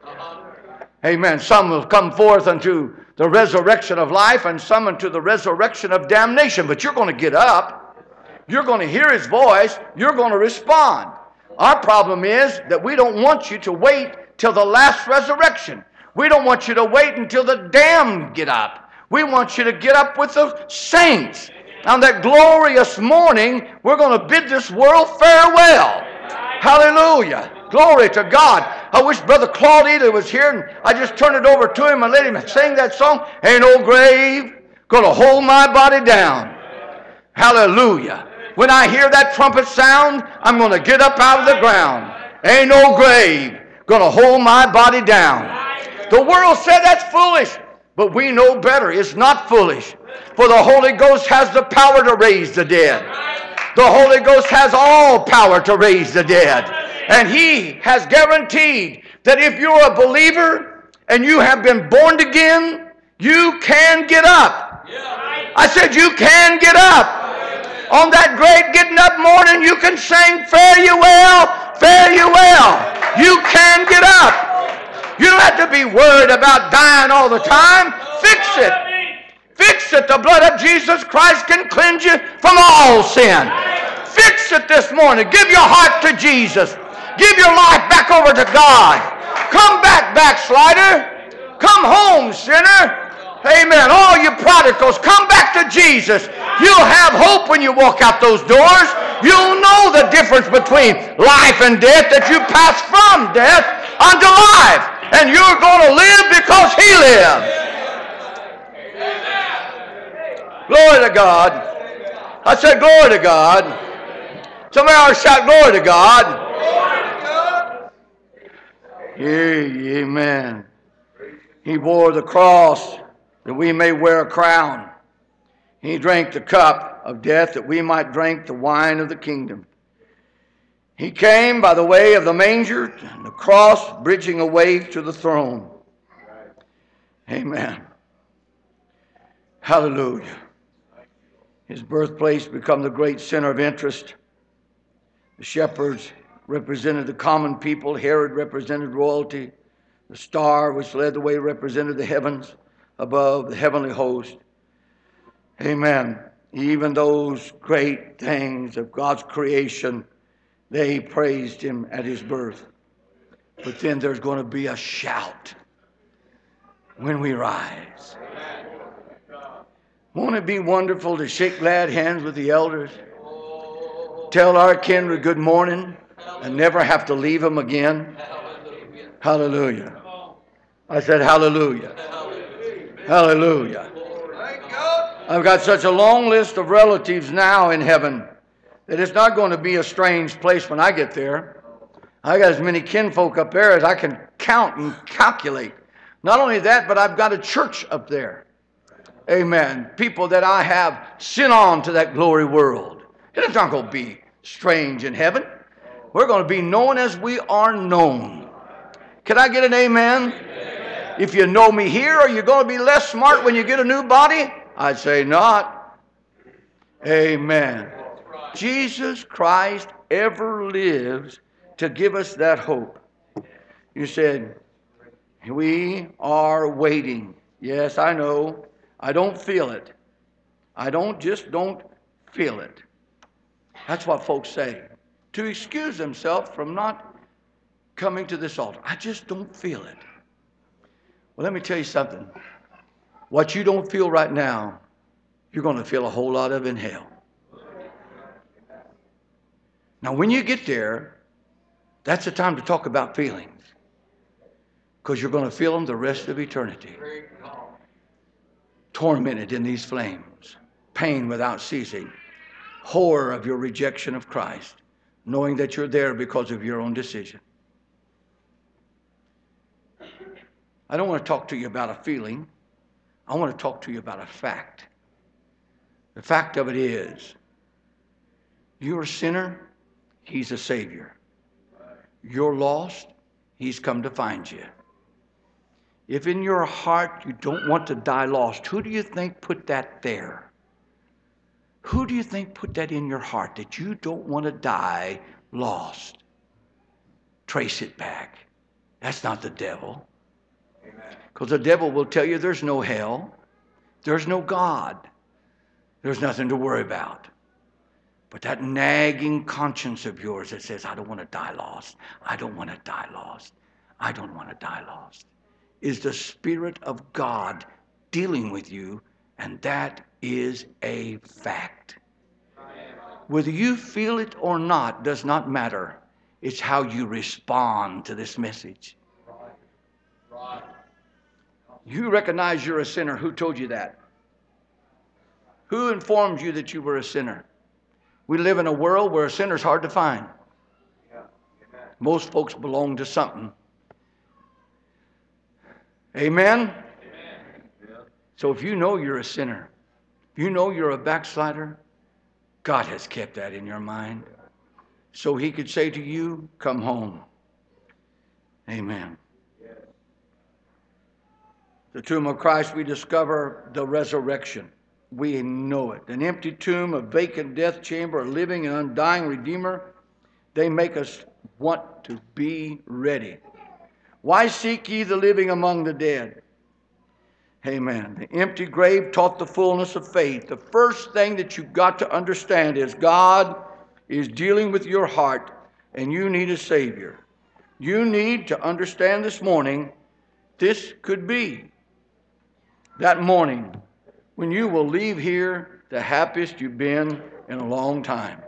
Amen. Some will come forth unto the resurrection of life, and some unto the resurrection of damnation. But you're going to get up. You're going to hear His voice. You're going to respond. Our problem is that we don't want you to wait till the last resurrection. We don't want you to wait until the damned get up. We want you to get up with the saints. On that glorious morning, we're going to bid this world farewell. Hallelujah. Glory to God. I wish Brother Claude either was here, and I just turned it over to him and let him sing that song. Ain't no grave going to hold my body down. Hallelujah. When I hear that trumpet sound, I'm going to get up out of the ground. Ain't no grave going to hold my body down. The world said that's foolish, but we know better. It's not foolish. For the Holy Ghost has the power to raise the dead. The Holy Ghost has all power to raise the dead. And He has guaranteed that if you're a believer and you have been born again, you can get up. I said you can get up. On that great getting up morning, you can sing, fare you well, fare you well. You can get up. You don't have to be worried about dying all the time. Fix it. Fix it. The blood of Jesus Christ can cleanse you from all sin. Fix it this morning. Give your heart to Jesus. Give your life back over to God. Come back, backslider. Come home, sinner. Amen. All you prodigals, come back to Jesus. You'll have hope when you walk out those doors. You'll know the difference between life and death, that you pass from death unto life. And you're going to live because He lives. Glory to God. I said glory to God. Somebody else shout glory to God. Amen. He bore the cross that we may wear a crown. He drank the cup of death that we might drink the wine of the kingdom. He came by the way of the manger and the cross, bridging a way to the throne. Amen. Hallelujah. His birthplace became the great center of interest. The shepherds represented the common people. Herod represented royalty. The star which led the way represented the heavens above, the heavenly host. Amen. Even those great things of God's creation, they praised Him at His birth. But then there's going to be a shout when we rise. Won't it be wonderful to shake glad hands with the elders? Tell our kindred good morning and never have to leave them again? Hallelujah. I said hallelujah. Hallelujah. I've got such a long list of relatives now in heaven that it's not going to be a strange place when I get there. I got as many kinfolk up there as I can count and calculate. Not only that, but I've got a church up there. Amen. People that I have sent on to that glory world. It's not going to be strange in heaven. We're going to be known as we are known. Can I get an amen? If you know me here, are you going to be less smart when you get a new body? I'd say not. Amen. Jesus Christ ever lives to give us that hope. You said, we are waiting. Yes, I know. I don't feel it. I don't feel it. That's what folks say. To excuse themselves from not coming to this altar. I just don't feel it. Well, let me tell you something. What you don't feel right now, you're going to feel a whole lot of in hell. Now, when you get there, that's the time to talk about feelings. Because you're going to feel them the rest of eternity. Tormented in these flames. Pain without ceasing. Horror of your rejection of Christ. knowing that you're there because of your own decision. I don't want to talk to you about a feeling. I want to talk to you about a fact. The fact of it is, you're a sinner, he's a Savior. You're lost, he's come to find you. If in your heart you don't want to die lost, who do you think put that there? Who do you think put that in your heart, that you don't want to die lost? Trace it back. That's not the devil. Because the devil will tell you there's no hell, there's no God, there's nothing to worry about. But that nagging conscience of yours that says, I don't want to die lost, I don't want to die lost, I don't want to die lost, is the Spirit of God dealing with you, and that is a fact. Whether you feel it or not does not matter. It's how you respond to this message. You recognize you're a sinner. Who told you that? Who informed you that you were a sinner? We live in a world where a sinner's hard to find. Most folks belong to something. Amen? So if you know you're a sinner, if you know you're a backslider, God has kept that in your mind. So he could say to you, come home. Amen. The tomb of Christ, we discover the resurrection. We know it. An empty tomb, a vacant death chamber, a living and undying Redeemer. They make us want to be ready. Why seek ye the living among the dead? Amen. The empty grave taught the fullness of faith. The first thing that you've got to understand is God is dealing with your heart, and you need a Savior. You need to understand this morning, this could be that morning when you will leave here the happiest you've been in a long time.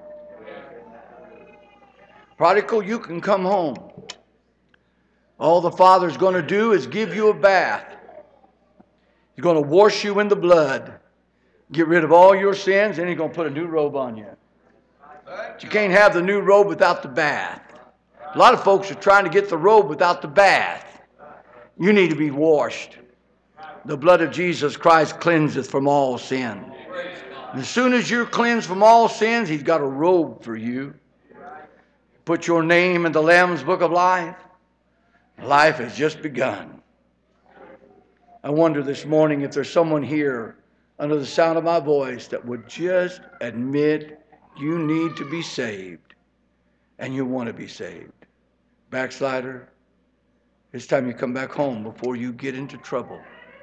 Prodigal, you can come home. All the Father's going to do is give you a bath. He's going to wash you in the blood, get rid of all your sins, and he's going to put a new robe on you. But you can't have the new robe without the bath. A lot of folks are trying to get the robe without the bath. You need to be washed. The blood of Jesus Christ cleanseth from all sin. And as soon as you're cleansed from all sins, he's got a robe for you. Put your name in the Lamb's Book of Life. Life has just begun. I wonder this morning if there's someone here under the sound of my voice that would just admit you need to be saved and you want to be saved. Backslider, it's time you come back home before you get into trouble.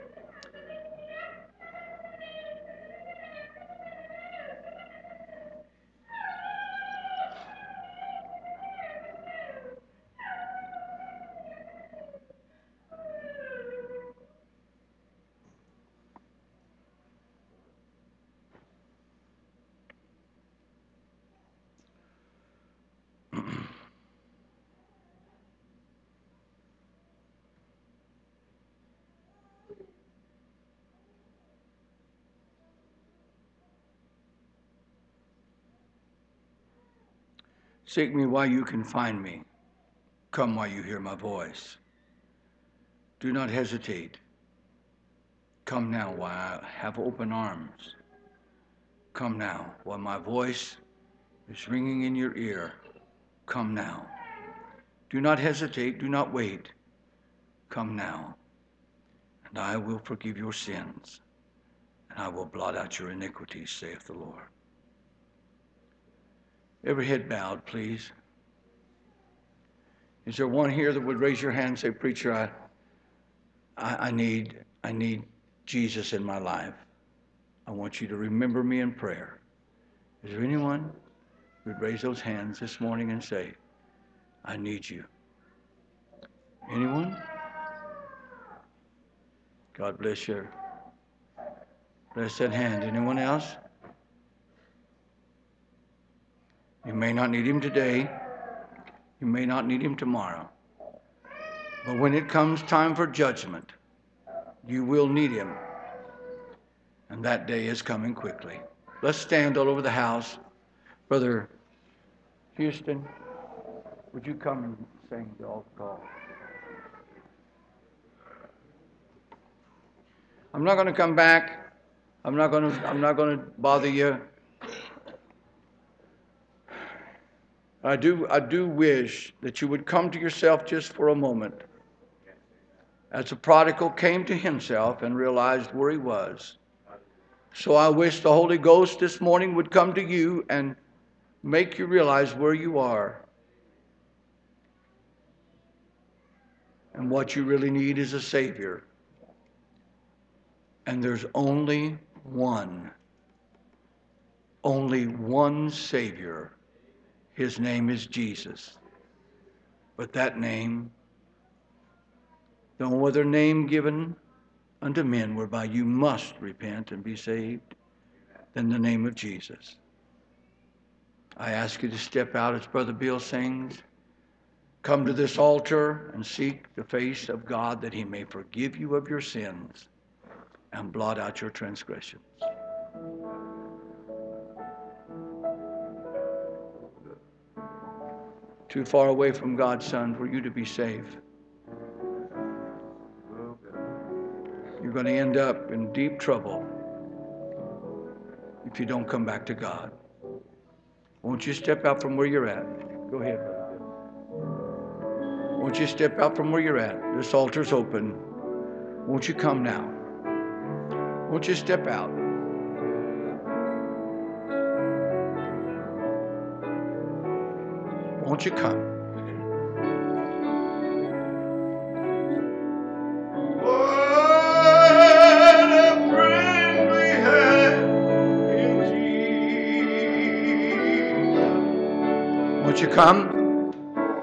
Seek me while you can find me. Come while you hear my voice. Do not hesitate. Come now while I have open arms. Come now while my voice is ringing in your ear. Come now. Do not hesitate. Do not wait. Come now. And I will forgive your sins. And I will blot out your iniquities, saith the Lord. Every head bowed, please. Is there one here that would raise your hand and say, Preacher, I need Jesus in my life. I want you to remember me in prayer. Is there anyone who would raise those hands this morning and say, I need you? Anyone? God bless you. Bless that hand. Anyone else? You may not need him today. You may not need him tomorrow. But when it comes time for judgment, you will need him. And that day is coming quickly. Let's stand all over the house. Brother Houston, would you come and sing the altar call? I'm not going to come back. I'm not going to bother you. I do wish that you would come to yourself just for a moment. As the prodigal came to himself and realized where he was. So I wish the Holy Ghost this morning would come to you and make you realize where you are. And what you really need is a Savior. And there's only one Savior. His name is Jesus. But that name, no other name given unto men whereby you must repent and be saved than the name of Jesus. I ask you to step out as Brother Bill sings. Come to this altar and seek the face of God that he may forgive you of your sins and blot out your transgressions. Too far away from God, son, for you to be safe. You're going to end up in deep trouble if you don't come back to God. Won't you step out from where you're at? Go ahead, Brother Bill. Won't you step out from where you're at? This altar's open. Won't you come now? Won't you step out? Won't you come? Won't you come?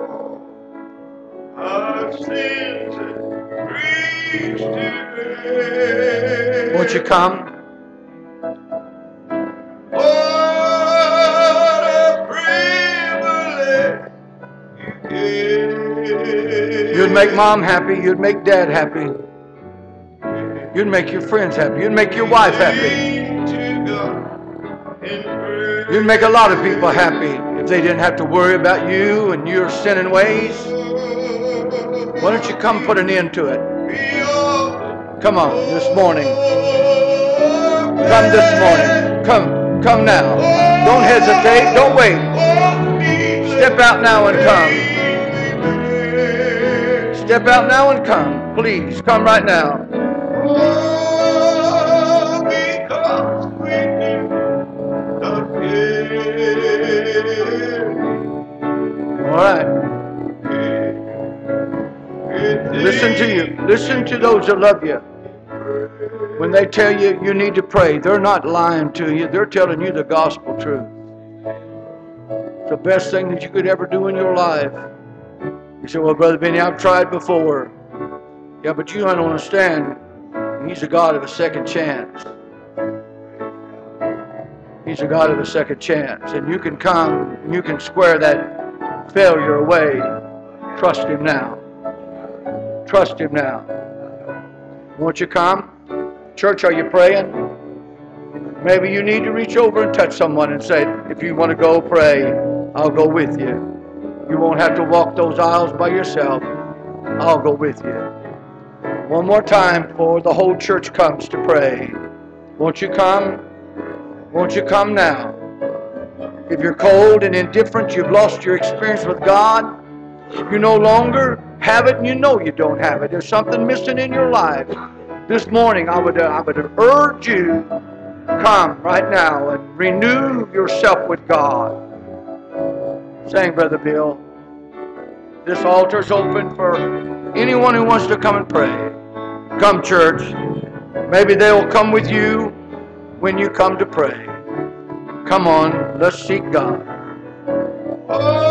Our sins and griefs to bear. Won't you come? What a privilege you give. You'd make mom happy. You'd make dad happy. You'd make your friends happy. You'd make your wife happy. You'd make a lot of people happy if they didn't have to worry about you and your sinning ways. Why don't you come put an end to it? Come on, this morning. Come this morning. Come now. Don't hesitate. Don't wait. Step out now and come. Step out now and come. Please, come right now. All right. Listen to you. Listen to those that love you. When they tell you you need to pray, they're not lying to you. They're telling you the gospel truth. It's the best thing that you could ever do in your life. You say, well, Brother Benny, I've tried before. Yeah, but you don't understand. He's a God of a second chance. He's a God of a second chance. And you can come and you can square that failure away. Trust Him now. Trust Him now. Won't you come? Church, are you praying? Maybe you need to reach over and touch someone and say, if you want to go pray, I'll go with you. You won't have to walk those aisles by yourself. I'll go with you. One more time before the whole church comes to pray. Won't you come? Won't you come now? If you're cold and indifferent, you've lost your experience with God, you no longer have it and you know you don't have it. There's something missing in your life. This morning I would urge you, come right now and renew yourself with God. Saying, Brother Bill, this altar's open for anyone who wants to come and pray. Come, church. Maybe they'll come with you when you come to pray. Come on, let's seek God.